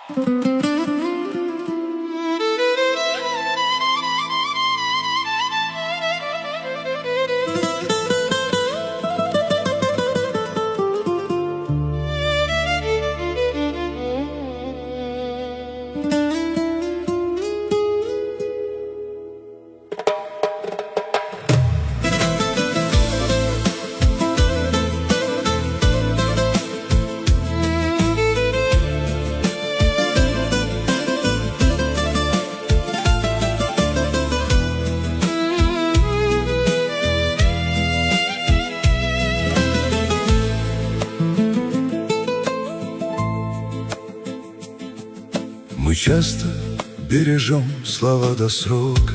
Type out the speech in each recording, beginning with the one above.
Мы часто бережем слова до срока,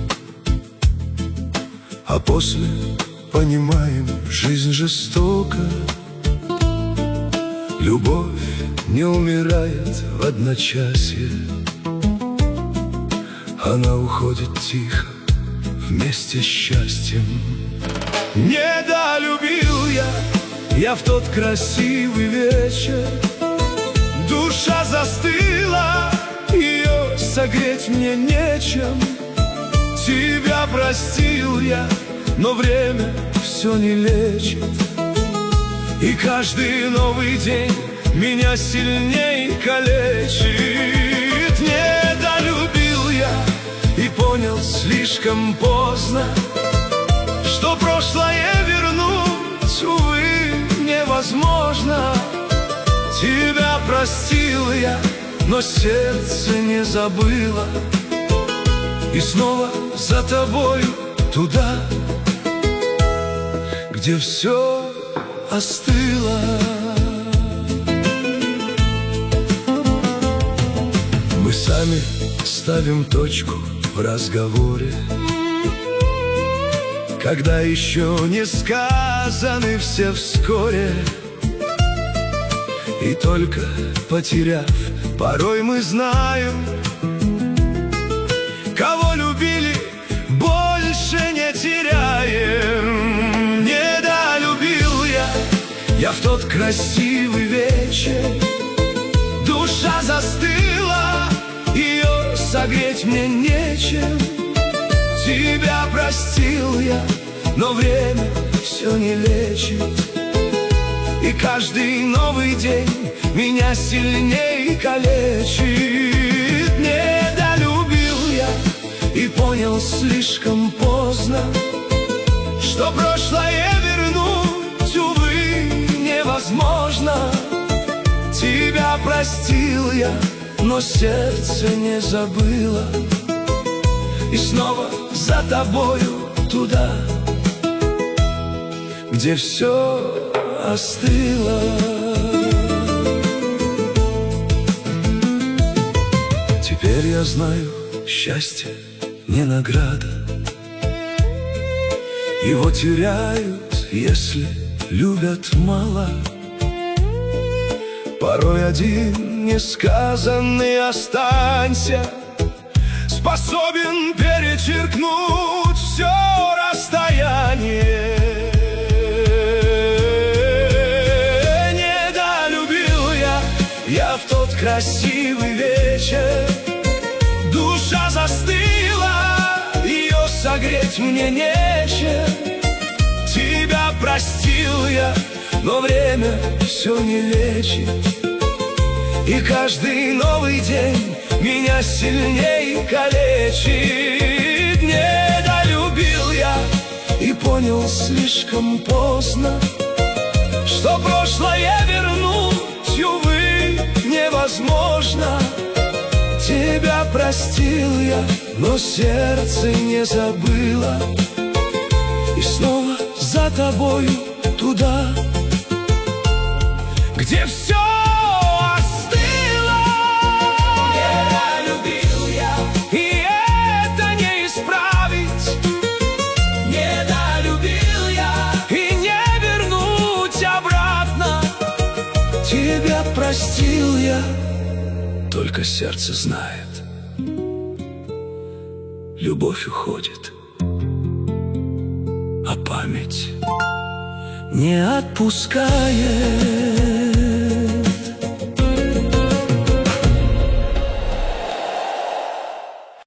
а после понимаем, жизнь жестока. Любовь не умирает в одночасье, она уходит тихо вместе с счастьем. Недолюбил я в тот красивый вечер. Душа застыла, ее согреть мне нечем. Тебя простил я, но время все не лечит. И каждый новый день меня сильней калечит. Недолюбил я и понял слишком поздно, что прошлое вернуть, увы, невозможно. Тебя простил я, но сердце не забыло. И снова за тобою туда, где все остыло. Мы сами ставим точку в разговоре, когда еще не сказаны все вскоре. И только потеряв, порой мы знаем, кого любили, больше не теряем. Недолюбил я в тот красивый вечер. Душа застыла, ее согреть мне нечем. Тебя простил я, но время все не лечит. И каждый новый день меня сильней калечит. Недолюбил я и понял слишком поздно, что прошлое вернуть, увы, невозможно. Тебя простил я, но сердце не забыло. И снова за тобою туда, где все остыло. Теперь я знаю, счастье не награда. Его теряют, если любят мало. Порой один несказанный останься способен перечеркнуть все расстояние. Я в тот красивый вечер. Душа застыла, ее согреть мне нечем. Тебя простил я, но время все не лечит. И каждый новый день меня сильней калечит. Недолюбил я и понял слишком поздно, что прошлое вернуть, увы, невозможно. Тебя простил я, но сердце не забыло. И снова за тобою туда, где все остыло. Недолюбил я, и это не исправить. Недолюбил я, и не вернуть обратно. Тебя простил я, только сердце знает, любовь уходит, а память не отпускает.